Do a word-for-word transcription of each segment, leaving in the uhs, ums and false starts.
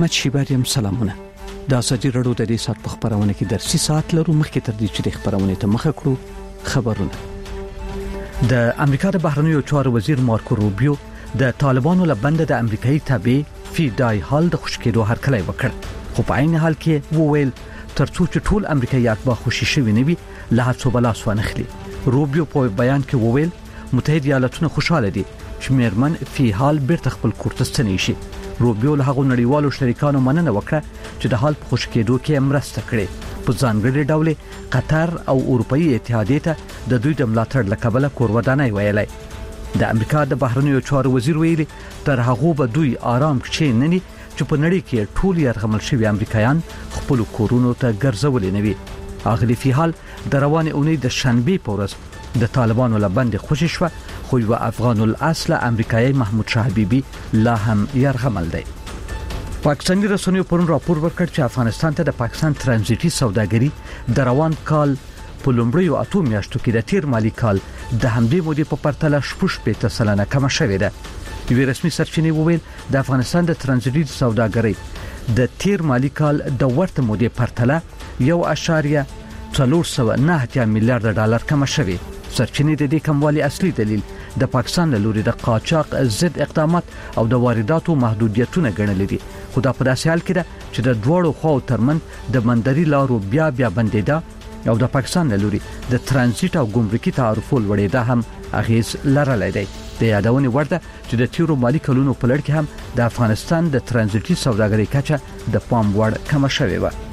احمد شیباریم سلامونه. د ازادي رادیو د دې سات په خبرونه کې درسي سات لرو مخکې تر دې چې د خبرونه ته مخه کړو خبرونه. د امریکا د بهرنیو چارو وزیر مارکو روبیو د طالبانو لبند د امریکایي تابع فی دای حال د خوشکېدو هرکلی وکړ، خو په عین حال کې وویل ترڅو چې ټول امریکایات به خوشي شوي نه وي له هڅو بلاس ونخلي. روبیو په بیان کې وویل متحده ایالاتونه خوشاله دي چې میرمن فی حال بیرته خپل کور ته ستنې شي. روبیو له هغو نړیوالو شریکانو مننه وکړه چې د حال په خوشی کېدو کې مرسته کړې. په ځانګړي ډول قطر او اروپאי اتحادیه ته د دوی د ملاتړ لکبله کورودانای ویلای. د امریکا د بهرنیو چارو وزیر ویلي تر هغه به دوی آرام کښې نه ني چې په نړۍ کې ټول یرغمل شوي امریکایان خپل کورونو ته ګرځولي نه وي. اغلی فی حال د روان اونۍ د شنبې په ورځ د طالبانو لبند خوشی شو، خو یو افغان الاصل امریکایي محمود شاه حبیبی لا هم یرغمل دی. پاکستاني رسنیو پرون راپور ورکړ چې افغانستان ته د پاکستان ترانزیټي سوداګري د روان کال په لومړیو اتو میاشتو کې د تیر مالی کال د همدې مودې په پرتله شپږ پېته سلنه کم شوې ده. یو رسمي سرچینې وویل د افغانستان د ترانزیټي سوداګري د تیر مالی کال د ورته مودې پرتله یو اشاریه څلور سوه نه اتیا میلیارډ ډالر کم شوې. سرچینې د دې کموالي اصلي دلیل د پاکستان له لوري د قاچاق ضد اقدامات او د وارداتو محدودیتونه ګڼل دي، خو دا په داسې حال کې ده چې د دوړو خواو ترمن د مندري لارو بیا بیا بندیدا او د پاکستان له لوري د ترانزیت او ګمرکي تعرفو لوړېدا هم اغیز لرلای دی. د یادونې وړ ده چې د تیرو مالی کلونو په لړ کې هم د افغانستان د ترانزیتي سوداګرۍ کچه د پام وړ کم شوې و.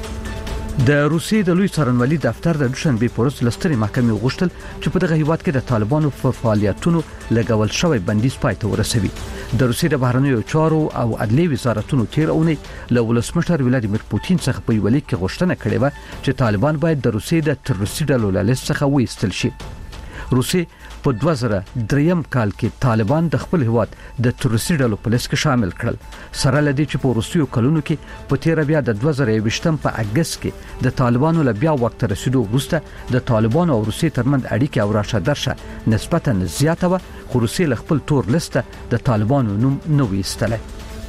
د روسیې د لوی څارنوالي دفتر د دوشنبه په ورځ لستري محکمې غوښتل چې په دغه هیواد کې د طالبانو په فعالیتونو لګول شوی بندیز پای ته ورسوي. د روسیې د بهرنیو چارو او عدلیې وزارتونو تیر اونۍ له ولسمشر ولادیمیر پوتین څخه په یو لیک کې غوښتنه کړې و چې طالبان باید د روسیې د تروریستي ډلو له لیست څخه وایستل شي. روسیې په دوه زره دریم کال کې طالبان د خپل هیواد د تروریستي ډلو په لیست کې شامل کړل، سره لدی چې په روسیو کلونو کې په تیر بیا د دوه زره یوویشتم په اگست کې د طالبانو له بیا وخت رسیدو وروسته د طالبانو او روسیې ترمنځ اړیکې او راشه درشه نسبتا زیاته و، خو روسیې له خپل تور لیست د طالبانو نوم نه ویستلی.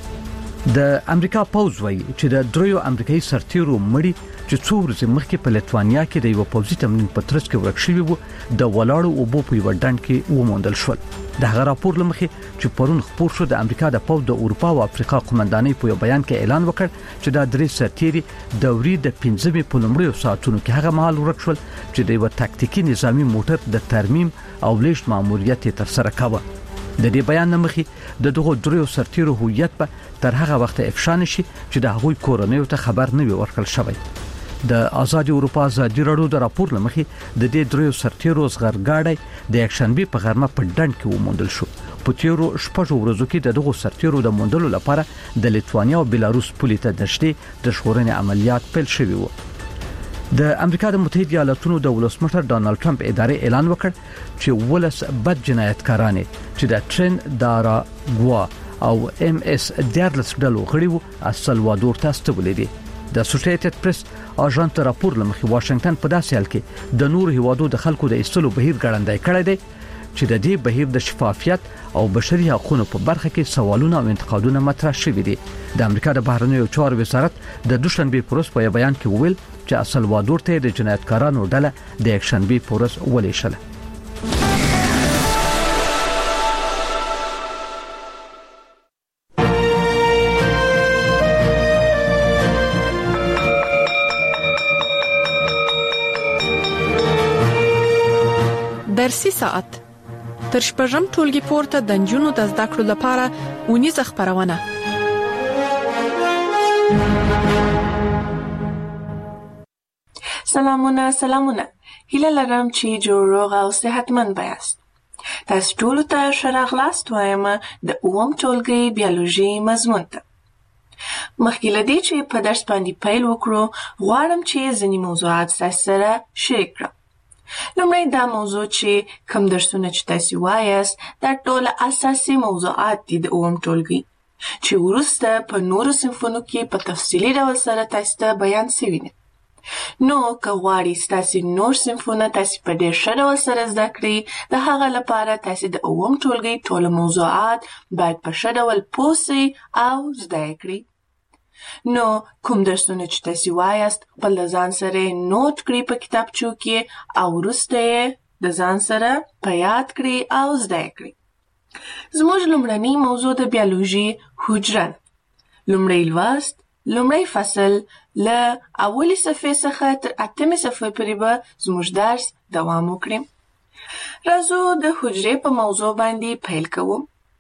د امریکا پوز وایي چې د دریو امریکایي سرتیرو مړي چې څو ورځې مخکې په لټوانیا کې د یو پوځي تمرین په ترڅ کې ورک شوي وو د ولاړو اوبو په یو ډنډ کې وموندل شول. د هغه راپور لمخې چې پرون خپور شو د امریکا د پوز د اروپا او افریقا قومندانۍ په یو بیان کې اعلان وکړ چې دا درې سرتیري د وري د پنځمې په لومړیو ساعتونو کې هغه مهال ورک شول چې د یو تاکتیکي نظامی موټر د ترمیم او لیږد ماموریت تر سره کاوه. د دې بیان نمخې د دغه دریو سرتیرو هویت په تر هغه وخت افشا نشي چې د هغوی کورنیو ته خبر نه وي ورکړل شوی. د آزادي اروپا ازادي رادیو د راپور لمخې د دې دریو سرتیرو زغرګاړی د یکشنبه په غرمه په ډنډ کې وموندل شو. په تیرو شپږو ورځو کې د دغه سرتیرو د موندلو لپاره د لیتوانیا او بلاروس پولې ته نږدې د ژغورنې عملیات پیل شوي وو. د امریکا د متحده ایالاتونو د ولسمشر ډانلډ ټرمپ ادارې اعلان وکړ چې ولس بد جنایتکاران چې د ټرین دارا غوا او ام اس دیارلس ډلو غړي وو السلوادور ته استولې دي. د اسوسییټډ پریس اژانس راپور لمخې واشنگټن په داسې حال کې د نور هیوادو د خلکو د ایستلو بهیر ګړندای کړی دی چې د دې بهیر د شفافیت او بشري حقوقو په برخه کې سوالونه او انتقادونه مطرح شوي دي. د امریکا د بهرنیو چارو وزارت د دوشنبه په ورځ په بیان کې وویل چې السلوادور ته د جنایتکارانو ډله د یکشنبه په ورځ ولیشله. درسي ساعت تر شپږم ټولګي پورته د نجونو د زده کړو لپاره ونیزه خبرونه. سلامونه سلامونه هیله لرم چې جوړ روغ او صحتمند یاست. تاسو ټول ته ښه راغلاست وایم د اووم ټولګي بیولوژي مضمون ته. مخکې له دې چې په درس باندې پیل وکړو غواړم چې ځینې موضوعات تاسو سره شریک کړم. لومړی دا موضوع چې کوم درسونه چې تاسو وایاست دا ټول اساسي موضوعات دي د اووم ټولګي چې وروسته په نورو صنفونو کې په تفصیلي ډول سره تاسو ته بیان شوي دي. نو که غواړئ ستاسو نور صنفونه تاسو په ډېر ښه ډول سره زده کړئ د هغه لپاره تاسو د اووم ټولګي ټول موضوعات باید په ښه ډول پوه سئ او زده یې کړئ. نو کوم درسونه چې تاسو وایاست خپل د ځان سره نوٹ کړئ په کتابچو کې او وروسته یې د ځان سره په یاد کړئ او زده کړئ. زموږ لومړنی موضوع د بیولوژي حجره ده. لومړی لوست، لومړی فصل له اولې صفحې څخه تر اتمې صفحې پورې به زموږ درس دوام وکړي. راځو د حجرې په موضوع باندې پیل کوو.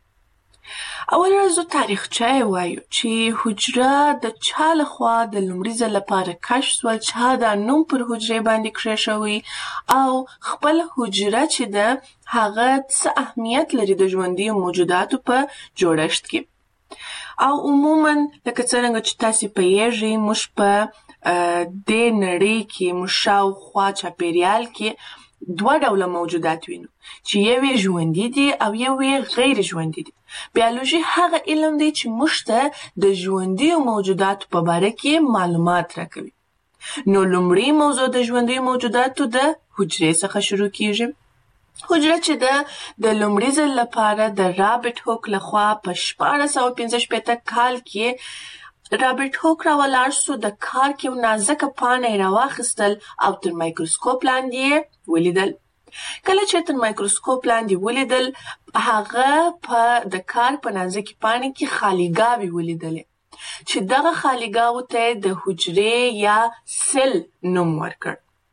اول راځو تاریخچه وایو چې حجره د چا لخوا د لومړي ځل لپاره کشف شول، چا دا نوم پر حجرې باندې کېښوی او خپل حجره چې ده هغه څه اهمیت لري د ژوندیو موجوداتو په جوړښت کې. او عموما لکه څرنګه چې تاسې پوهیږئ موږ په دې نړۍ کې موږ شاوخوا چاپېریال کې دوه ډوله موجودات وینو چې یو یې ژوندي دي او یو یې غیر ژوندي دي. بیولوژي هغه علم دی چې موږ ته د ژوندیو موجوداتو په باره کې معلومات راکوي. نو لومړی موضوع د ژوندیو موجوداتو د حجرې څخه شروع کیږي. حجره چې ده د لومړي ځل لپاره د رابرټ هوک لخوا په شپاړس سوه پنځه شپېته کال کې رابرټ هوک راولاړ سو، د کار کې یو نازکه پاڼه یې راواخیستل او تر مایکروسکوپ لاندې یې ولیدل. کله چې تر مایکروسکوپ لاندې ولیدل هغه په د کار په نازکې پاڼې کې خالیګاوې ولیدلې چې دغه خالیګاوو ته د حجرې یا سل نوم ورکړ.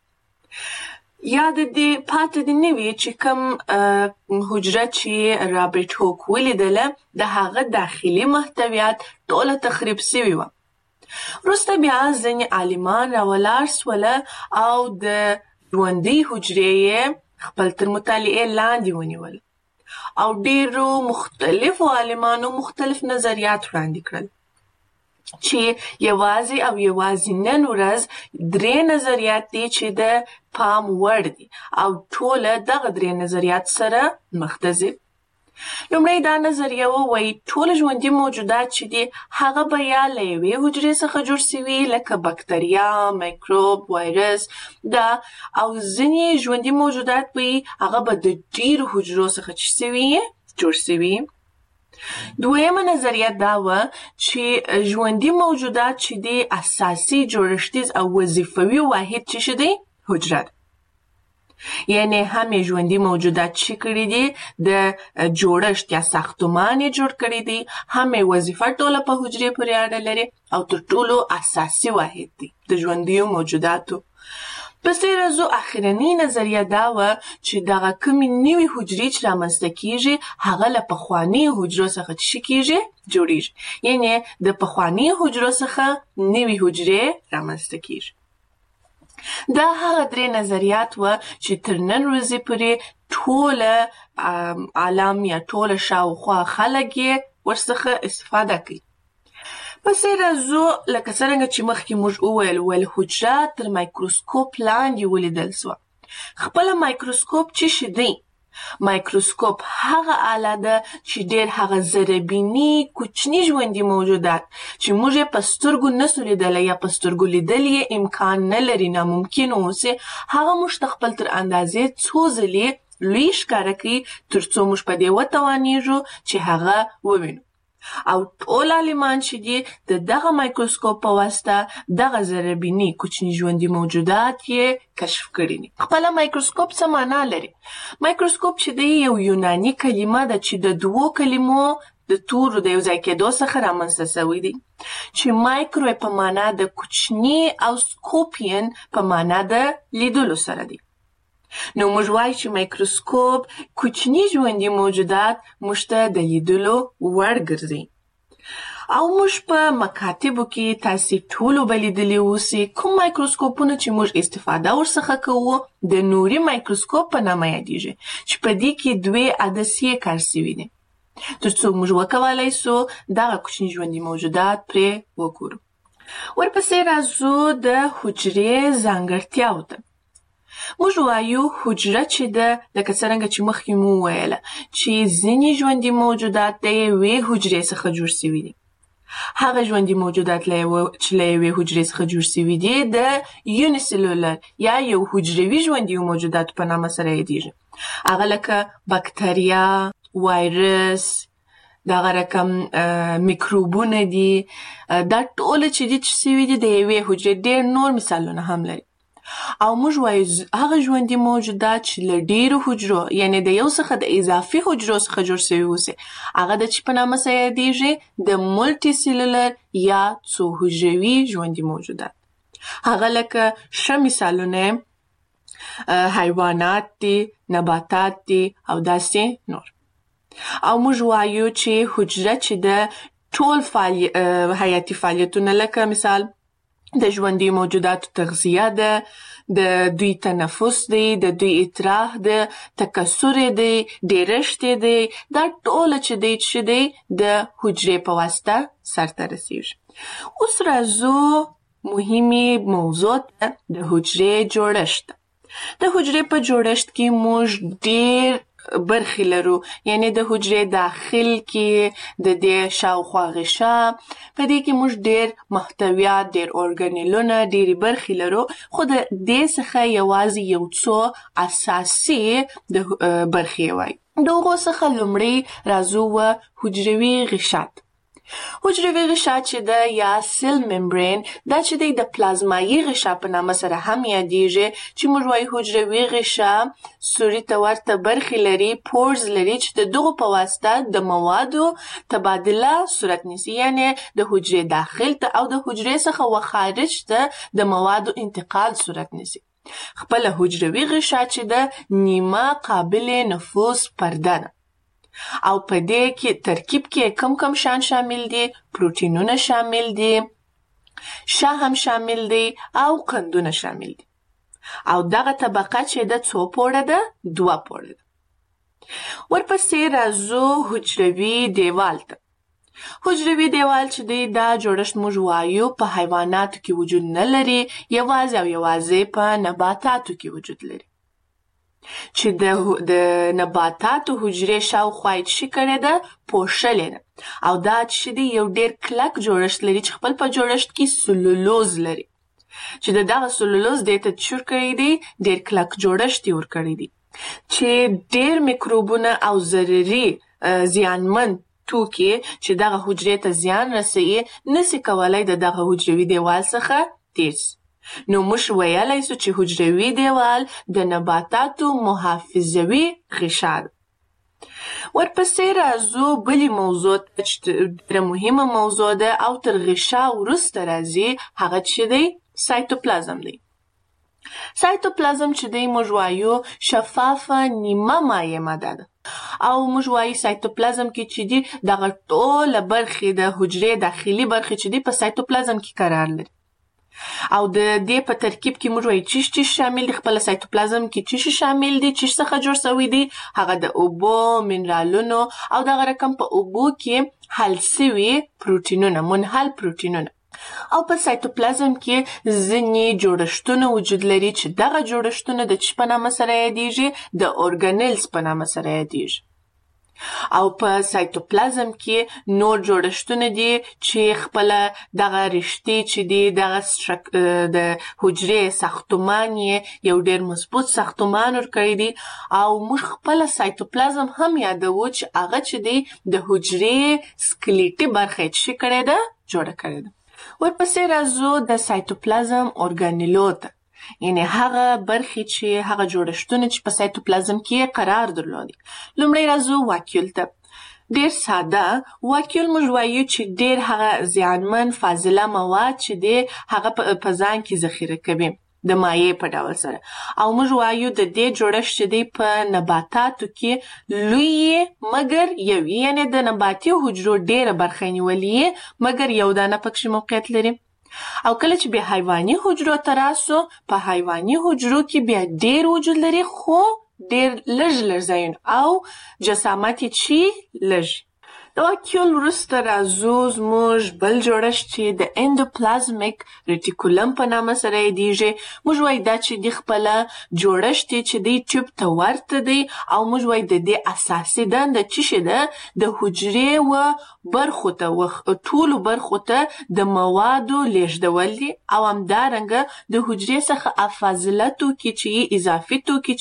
یاد دې پاتې دې نه وي چې کوم حجره چې رابرټ هوک ولیدله د هغه داخلي محتویات ټوله تخریب سوي وه. وروسته بیا ځینې عالمان راولاړ سوله او د ژوندۍ حجرې یې خپل تر مطالعې لاندې ونیول او ډېرو مختلفو عالمانو مختلف نظریات وړاندې کړل چې یوازې او یوازې نن ورځ درې نظریات دي چې د پام وړ دي او ټوله دغه درې نظریات سره مخ ته ځي. لومړی دا نظریه وایي ټول ژوندي موجودات چې دي هغه به یا له یوې حجرې څخه جوړ سوي لکه بکتریا، میکروب، وایرس دا، او ځینې ژوندي موجودات به هغه به د ډېرو حجرو څخه چې سوي جوړ سوي. دویمه نظریه دا وه چې ژوندي موجودات چې دي اساسي جوړښتیز او وظیفوي واحد چې دی حجره ده. یعنی هم ژوندي موجودات چې کړي دي د جوړښت یا ساختمان یې جوړ کړي دي، هم وظیفه ټوله په حجرې پورې اړه لري او تر ټولو اساسي واحد دی د ژوندیو موجوداتو. پسې راځو اخرنۍ نظریه دا وه چې دغه کومې نوې حجرې چې رامنځته کیږي هغه له پخوانیو حجرو څخه څه کیږي جوړیږي، یعنی د پخوانیو حجرو څخه نوې حجرې رامنځته کیږي. دا هغه درې نظریات وه چې تر نن ورځې پورې ټوله عالم یا ټوله شاوخوا خلک یې ورڅخه استفاده کوي. پسې راځو لکه څرنګه چې مخکې موږ وویل ویل حجره تر مایکروسکوپ لاندې ولیدل سوه. خپله مایکروسکوپ څه شی دی؟ مایکروسکوپ هغه آله ده چې ډېر هغه ذرهبیني کوچني ژوندي موجودات چې موږ یې په سترګو نسو لیدلی یا په سترګو لیدل یې امکان نه لري، ناممکن اوسي، هغه موږ ته خپل تر اندازې څو ځلې لوی ښکاره کوي تر څو موږ په دې وتوانیږو چې هغه ووینو. او ټول عالمان چې دي د دغه مایکروسکوپ په واسطه دغه ذرهبیني کوچني ژوندي موجودات یې کشف کړي دي. خپله مایکروسکوپ څه معنا لري؟ مایکروسکوپ چې دی یو یوناني کلمه ده چې د دوو کلمو د تورو د یو ځای کېدو څخه رامنځته سوی دی چې مایکرو په معنا د کوچني او سکوپین په معنا د لیدلو سره دی. نو موږ وایو چې مایکروسکوپ کوچني ژوندي موجودات موږ ته د لیدلو وړ ګرځي. او موږ په مکاتبو کې تاسې ټولو به لیدلي اوسي کوم مایکروسکوپونه چې موږ استفاده ورڅخه کوو د نوري مایکروسکوپ په نامه یادیږي چې په دې کې دوې عدسیې کار سوي دي تر څو موږ وکولای سو دغه کوچني ژوندي موجودات پرې وګورو. ورپسې راځو د حجرې ځانګړتیاو ته. موږ وایو حجره چې ده لکه څرنګه چې مخکې مو وویله چې ځینې ژوندي موجودات د یوې حجرې څخه جوړ سوي دي. هغه ژوندي موجودات چې له یوې حجرې څخه جوړ سوي دي د یونیسلولر یا یو حجروي ژوندي موجوداتو په نامه سره یادیږي. هغه لکه بکتریا، وایرس، دغه رقم میکروبونه دي، دا ټول چې دي چې سوي دي د یوې حجرې. ډېر نور مثالونه هم لري. او موږ وایو هغه ژوندي موجودات چې له ډېرو حجرو، یعنې د یو څخه د اضافي حجرو څخه جوړ سوي اوسي، هغه د چی په نامه سره یادیږي؟ د ملټي سیلولر یا څو حجروي ژوندي موجودات. هغه لکه ښه مثالونه حیوانات دي، نباتات دي او داسې نور. او موږ وایو چې حجره چې د ټول فعالی... حیاتي فعالیتونه لکه مثال د ژوندي موجوداتو تغذیه ده، د دوی تنفس دی، د دوی اطراح ده، تکثر دی، ډیرشت دی، دا ټول چې دی چې دی د حجرې په واسطه سرته رسیږي. اوس راځو مهمه موضوع ده د حجرې جوړښت. د حجرې په جوړښت کې موږ ډیر برخې لرو، یعنی د حجرې داخل کې د دې شاوخوا غشا، په دې کې موږ ډیر محتویات، ډیر ارګانیلونه، ډیرې برخې لرو، خو د دې څخه یوازې یو څو اساسي د برخې وایي. د هغو څخه لومړی راځو و حجروي غشا. حجروي غشا چې ده یا سیل ممبرین، دا چې دی د پلازمایي غشا په نامه سره هم یادیږي، چې موږ وایو حجروي غشا سوري ته ورته برخې لري، پورز لري، چې د دغو په واسطه د موادو تبادله صورت نیسي، یعنی د حجرې داخل ته او د حجرې څخه و خارج ته د موادو انتقال صورت نیسي. خپله حجروي غشا چې ده نیمه قابل نفوذ پرده ده. او په دې کې ترکیب کې کم کم شان شامل دي، پروتینونه شامل دي، شا هم شامل دي او قندونه شامل دي. او دغه طبقه چې د څو پوړه ده؟ دوه پوړه ده. ورپسې راځو حجروي دیوال ته. حجروي دیوال چې دی دا جوړښت موږ وایو په حیواناتو کې وجود نه لري، یوازې او یوازې په نباتاتو کې وجود لري. چې د د نباتاتو حجرې شاوخوا یې څه کړې ده؟ پوښلې ده. او دا چې دی یو ډیر کلک جوړښت لري چې خپل په جوړښت کې سلولوز لري، چې د دغه سلولوز دې ته چور کړی دی، ډیر کلک جوړښت یې ورکړی دی، چې ډیر میکروبونه او ضرري زیانمن توکي چې دغه حجرې ته زیان رسوي نسي کولای د دغه حجروي دیوال څخه تیر شي. نو موږ ویلای سو چې حجروي دیوال د نباتاتو محافظوي غشا ده. ورپسې راځو بلې موضوع چې ډېره مهمه موضوع ده او تر غشا وروسته راځي، هغه چې دی سایتوپلازم دی. سایتوپلازم چې دی موږ وایو شفافه نیمه مایع ماده ده. او موږ وایو سایتوپلازم کې چې دی دغه ټوله برخې د حجرې داخلي برخې چې دی په سایتوپلازم کې قرار لري. او د دې په ترکیب کې موږ وایو چې چې شامل دي، خپل سایتوپلازم کې چې شامل دي، چې څخه جوړ شوی دي، هغه د اوبو، منرالونو او دغه رقم په اوبو کې حل شوي پروتینونه، منحل پروتینونه. او په سایتوپلازم کې ځینې جوړښتونه وجود لري چې دغه جوړښتونه د چی په نامه سره یادیږي؟ د اورګانیلز په نامه سره یادیږي. او په سایتوپلازم کې نور جوړښتونه دي چې خپل دغه رشتې چې دي دغه د حجرې ساختمان یو ډیر مضبوط ساختمان ورکړی دی. او موږ خپل سایتوپلازم هم یادوو چې هغه چې دی د حجرې سکلیټي برخه چې کړی ده جوړه کړی ده. ورپسې راځو د سایتوپلازم اورګانیلو ته، یعنی هغه برخې چې هغه جوړښتونه چې په سایتوپلازم کې قرار درلودي. لومړی راځو واکیول ته. ډیر ساده واکیول موږ وایو چې ډیر هغه زیانمن فاضله مواد چې دی هغه په ځان کې ذخیره کوي د مایع په ډول سره. او موږ وایو د دې جوړښت چې دی په نباتاتو کې لوی مګر یو، یعنی د نباتي حجرو ډیره برخه نیولې مګر یو دانه پکې موقعیت لري. او کله چې به حیواني حجرو ته راسو، په حیواني حجرو کې بیا ډیر وجود لري خو ډیر لږ لږ ځایونه او جسامت یې چې لږ. د واکیول وروسته راځو زموږ بل جوړښت چې د اندوپلازمیک ریټیکولم په نامه سره یادیږي. موږ وایو دا چې د خپله جوړښت چې دی ټیوب ته ورته دی. او موږ وایو د دې اساسي دنده چې شي ده د حجرې و برخو ته و ټولو برخو ته د موادو لیږدول دي. او همدارنګه د حجرې څخه فاضله توکي چې اضافي توکي